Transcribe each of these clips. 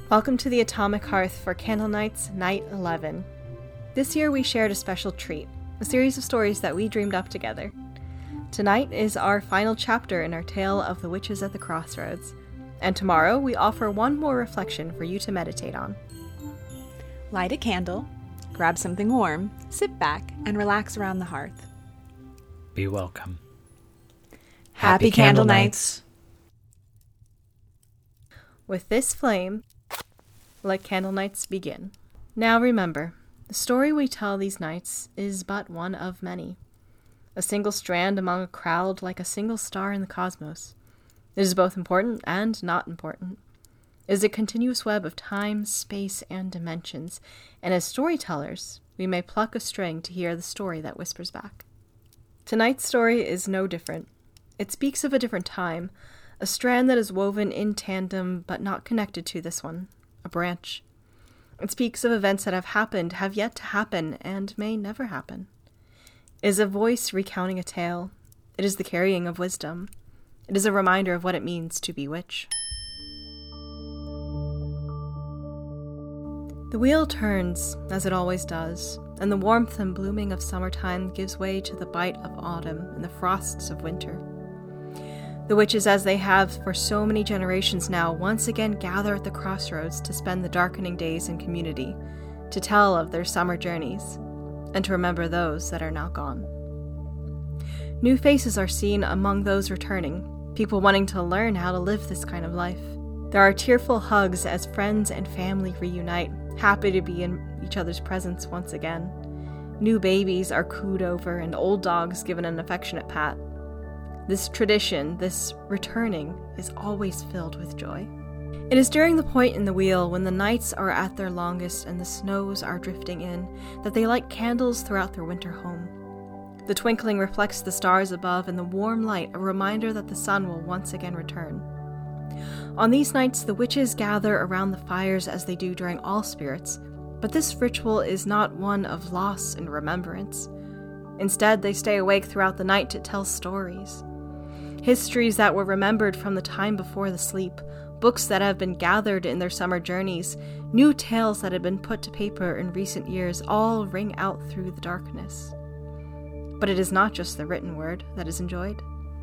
Welcome to the Atomic Hearth for Candle Nights Night 11. This year we shared a special treat, a series of stories that we dreamed up together. Tonight is our final chapter in our tale of the witches at the crossroads, and tomorrow we offer one more reflection for you to meditate on. Light a candle, grab something warm, sit back, and relax around the hearth. Be welcome. Happy Candle Nights! With this flame, let Candle Nights begin. Now remember, the story we tell these nights is but one of many. A single strand among a crowd like a single star in the cosmos. It is both important and not important. It is a continuous web of time, space, and dimensions, and as storytellers, we may pluck a string to hear the story that whispers back. Tonight's story is no different. It speaks of a different time, a strand that is woven in tandem but not connected to this one, a branch. It speaks of events that have yet to happen, and may never happen. It is a voice recounting a tale. It is the carrying of wisdom. It is a reminder of what it means to be witch. The wheel turns, as it always does, and the warmth and blooming of summertime gives way to the bite of autumn and the frosts of winter. The witches, as they have for so many generations now, once again gather at the crossroads to spend the darkening days in community, to tell of their summer journeys, and to remember those that are now gone. New faces are seen among those returning, people wanting to learn how to live this kind of life. There are tearful hugs as friends and family reunite, happy to be in each other's presence once again. New babies are cooed over and old dogs given an affectionate pat. This tradition, this returning, is always filled with joy. It is during the point in the wheel when the nights are at their longest and the snows are drifting in that they light candles throughout their winter home. The twinkling reflects the stars above, and the warm light a reminder that the sun will once again return. On these nights, the witches gather around the fires as they do during all spirits, but this ritual is not one of loss and remembrance. Instead, they stay awake throughout the night to tell stories. Histories that were remembered from the time before the sleep, books that have been gathered in their summer journeys, new tales that had been put to paper in recent years all ring out through the darkness. But it is not just the written word that is enjoyed.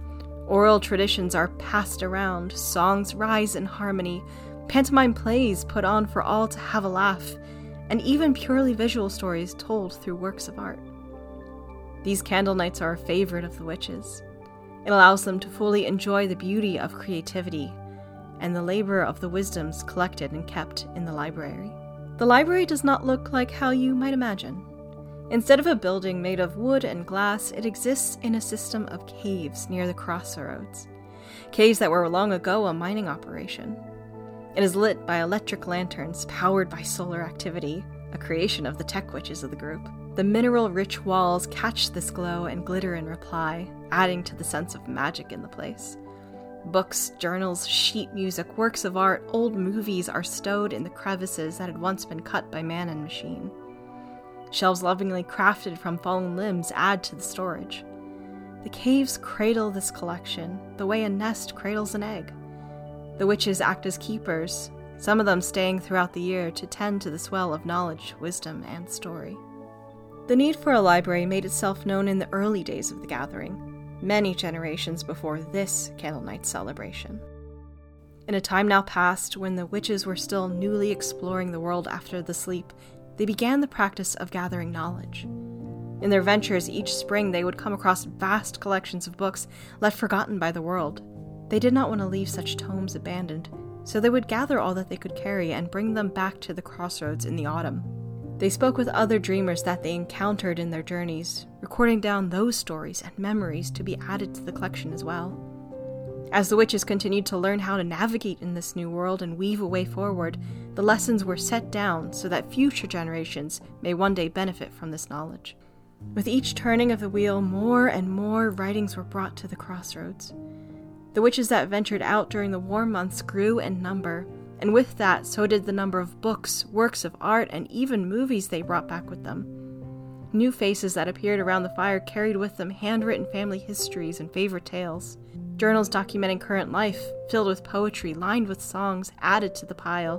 Oral traditions are passed around, songs rise in harmony, pantomime plays put on for all to have a laugh, and even purely visual stories told through works of art. These candle nights are a favorite of the witches. It allows them to fully enjoy the beauty of creativity and the labor of the wisdoms collected and kept in the library. The library does not look like how you might imagine. Instead of a building made of wood and glass, it exists in a system of caves near the crossroads. Caves that were long ago a mining operation. It is lit by electric lanterns powered by solar activity, a creation of the tech witches of the group. The mineral-rich walls catch this glow and glitter in reply, adding to the sense of magic in the place. Books, journals, sheet music, works of art, old movies are stowed in the crevices that had once been cut by man and machine. Shelves lovingly crafted from fallen limbs add to the storage. The caves cradle this collection, the way a nest cradles an egg. The witches act as keepers, some of them staying throughout the year to tend to this well of knowledge, wisdom, and story. The need for a library made itself known in the early days of the gathering, many generations before this Candle Night celebration. In a time now past, when the witches were still newly exploring the world after the sleep, they began the practice of gathering knowledge. In their ventures each spring, they would come across vast collections of books left forgotten by the world. They did not want to leave such tomes abandoned, so they would gather all that they could carry and bring them back to the crossroads in the autumn. They spoke with other dreamers that they encountered in their journeys, recording down those stories and memories to be added to the collection as well. As the witches continued to learn how to navigate in this new world and weave a way forward, the lessons were set down so that future generations may one day benefit from this knowledge. With each turning of the wheel, more and more writings were brought to the crossroads. The witches that ventured out during the warm months grew in number, and with that, so did the number of books, works of art, and even movies they brought back with them. New faces that appeared around the fire carried with them handwritten family histories and favorite tales. Journals documenting current life, filled with poetry, lined with songs, added to the pile.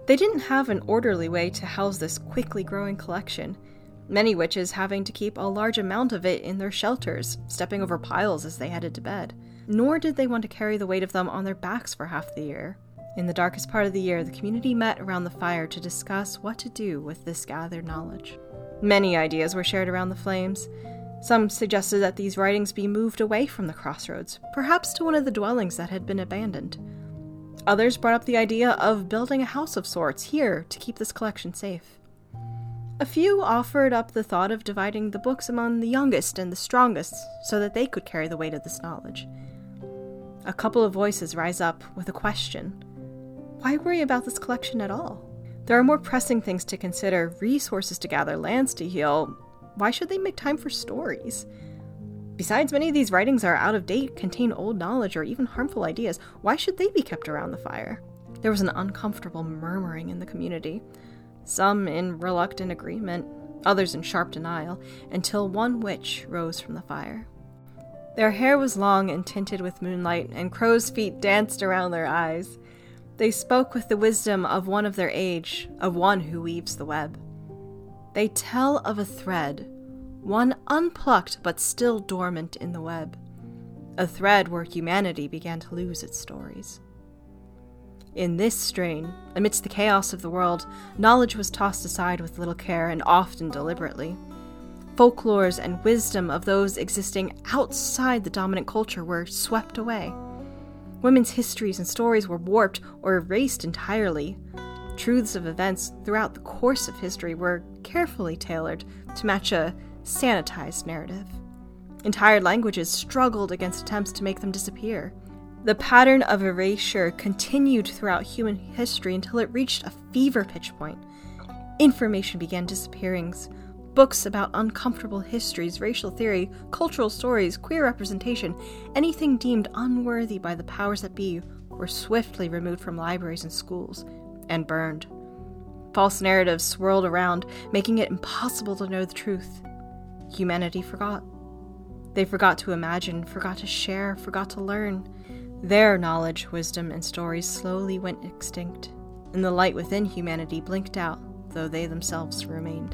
They didn't have an orderly way to house this quickly growing collection, many witches having to keep a large amount of it in their shelters, stepping over piles as they headed to bed. Nor did they want to carry the weight of them on their backs for half the year. In the darkest part of the year, the community met around the fire to discuss what to do with this gathered knowledge. Many ideas were shared around the flames. Some suggested that these writings be moved away from the crossroads, perhaps to one of the dwellings that had been abandoned. Others brought up the idea of building a house of sorts here to keep this collection safe. A few offered up the thought of dividing the books among the youngest and the strongest so that they could carry the weight of this knowledge. A couple of voices rise up with a question. Why worry about this collection at all? There are more pressing things to consider, resources to gather, lands to heal. Why should they make time for stories? Besides, many of these writings are out of date, contain old knowledge, or even harmful ideas. Why should they be kept around the fire? There was an uncomfortable murmuring in the community, some in reluctant agreement, others in sharp denial, until one witch rose from the fire. Their hair was long and tinted with moonlight, and crow's feet danced around their eyes. They spoke with the wisdom of one of their age, of one who weaves the web. They tell of a thread, one unplucked but still dormant in the web, a thread where humanity began to lose its stories. In this strain, amidst the chaos of the world, knowledge was tossed aside with little care and often deliberately. Folklores and wisdom of those existing outside the dominant culture were swept away. Women's histories and stories were warped or erased entirely. Truths of events throughout the course of history were carefully tailored to match a sanitized narrative. Entire languages struggled against attempts to make them disappear. The pattern of erasure continued throughout human history until it reached a fever pitch point. Information began disappearing. Books about uncomfortable histories, racial theory, cultural stories, queer representation, anything deemed unworthy by the powers that be, were swiftly removed from libraries and schools and burned. False narratives swirled around, making it impossible to know the truth. Humanity forgot. They forgot to imagine, forgot to share, forgot to learn. Their knowledge, wisdom, and stories slowly went extinct, and the light within humanity blinked out, though they themselves remained.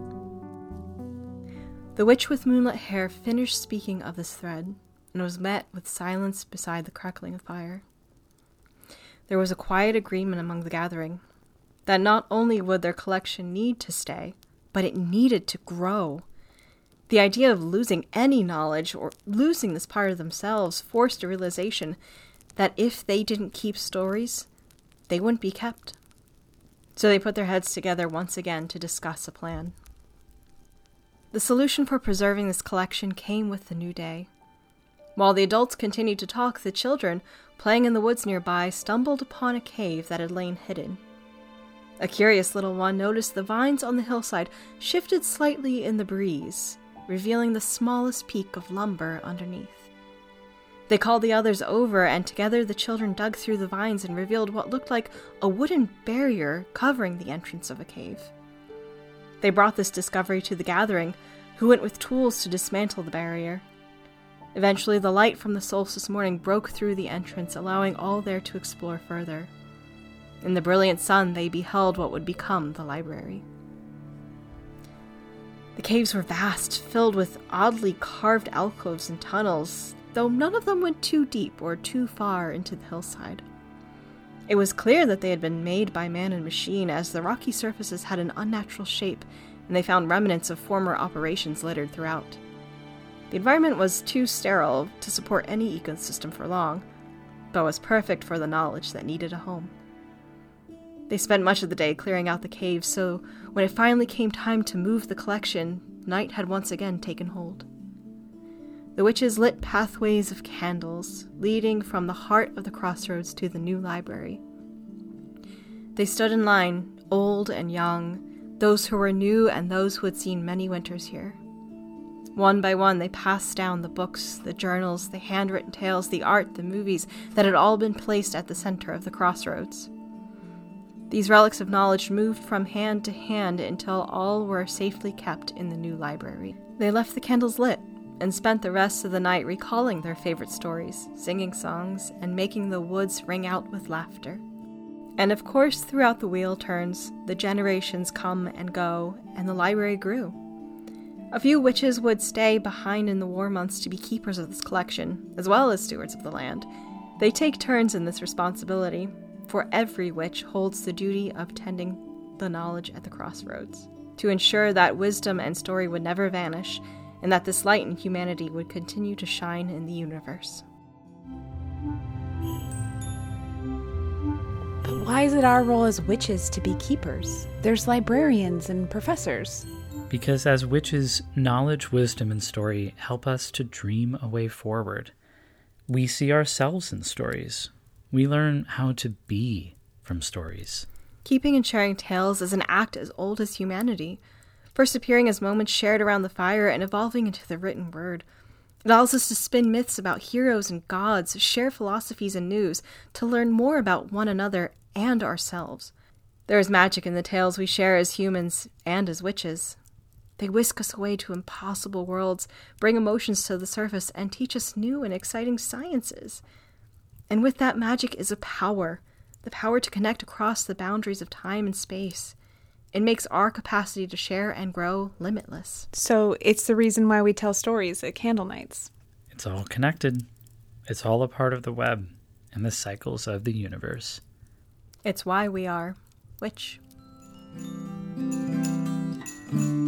The witch with moonlit hair finished speaking of this thread, and was met with silence beside the crackling of fire. There was a quiet agreement among the gathering that not only would their collection need to stay, but it needed to grow. The idea of losing any knowledge or losing this part of themselves forced a realization that if they didn't keep stories, they wouldn't be kept. So they put their heads together once again to discuss a plan. The solution for preserving this collection came with the new day. While the adults continued to talk, the children, playing in the woods nearby, stumbled upon a cave that had lain hidden. A curious little one noticed the vines on the hillside shifted slightly in the breeze, revealing the smallest peak of lumber underneath. They called the others over, and together the children dug through the vines and revealed what looked like a wooden barrier covering the entrance of a cave. They brought this discovery to the gathering, who went with tools to dismantle the barrier. Eventually, the light from the solstice morning broke through the entrance, allowing all there to explore further. In the brilliant sun, they beheld what would become the library. The caves were vast, filled with oddly carved alcoves and tunnels, though none of them went too deep or too far into the hillside. It was clear that they had been made by man and machine, as the rocky surfaces had an unnatural shape, and they found remnants of former operations littered throughout. The environment was too sterile to support any ecosystem for long, but was perfect for the knowledge that needed a home. They spent much of the day clearing out the caves, so when it finally came time to move the collection, night had once again taken hold. The witches lit pathways of candles, leading from the heart of the crossroads to the new library. They stood in line, old and young, those who were new and those who had seen many winters here. One by one, they passed down the books, the journals, the handwritten tales, the art, the movies that had all been placed at the center of the crossroads. These relics of knowledge moved from hand to hand until all were safely kept in the new library. They left the candles lit and spent the rest of the night recalling their favorite stories, singing songs, and making the woods ring out with laughter. And of course, throughout the wheel turns, the generations come and go, and the library grew. A few witches would stay behind in the war months to be keepers of this collection, as well as stewards of the land. They take turns in this responsibility, for every witch holds the duty of tending the knowledge at the crossroads, to ensure that wisdom and story would never vanish, and that this light in humanity would continue to shine in the universe. But why is it our role as witches to be keepers? There's librarians and professors. Because as witches, knowledge, wisdom, and story help us to dream a way forward. We see ourselves in stories. We learn how to be from stories. Keeping and sharing tales is an act as old as humanity, first appearing as moments shared around the fire and evolving into the written word. It allows us to spin myths about heroes and gods, share philosophies and news, to learn more about one another and ourselves. There is magic in the tales we share as humans and as witches. They whisk us away to impossible worlds, bring emotions to the surface, and teach us new and exciting sciences. And with that magic is a power, the power to connect across the boundaries of time and space. It makes our capacity to share and grow limitless. So it's the reason why we tell stories at candle nights. It's all connected. It's all a part of the web and the cycles of the universe. It's why we are witch.